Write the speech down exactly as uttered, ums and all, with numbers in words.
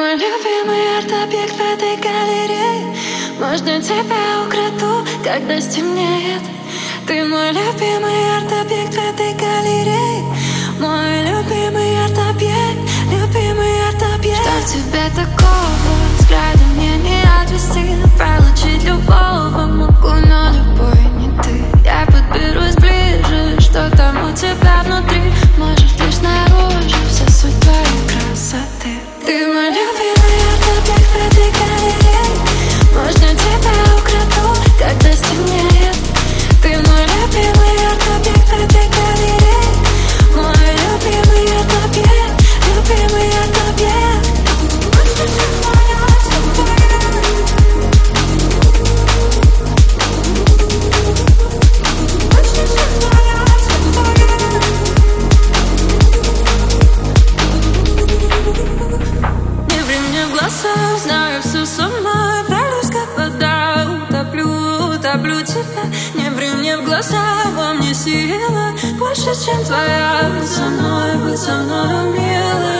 мой любимый арт-объект в этой галерее. Можно тебя украду, когда стемнеет. Ты мой любимый арт-объект в этой галерее. Мой любимый арт-объект, любимый арт-объект. Что в тебе такого? Взгляда мне не отвести. Получить любого могу, но любой не ты. Я подберусь ближе, что там у тебя внутри. Может, лишь наружу вся суть твоей красоты. Ты мой любимый арт-объект в этой галерее. Можно тебя украду, когда стемнеет. Ты мой любимый арт-объект в этой галерее. Мой любимый арт-объект, любимый арт-объект. Не ври мне в глаза, знаю все сама. Вралюсь как вода, утоплю, утоплю тебя. Не ври мне в глаза, во мне сила больше, чем твоя. Быть со мной, быть со мной, милая.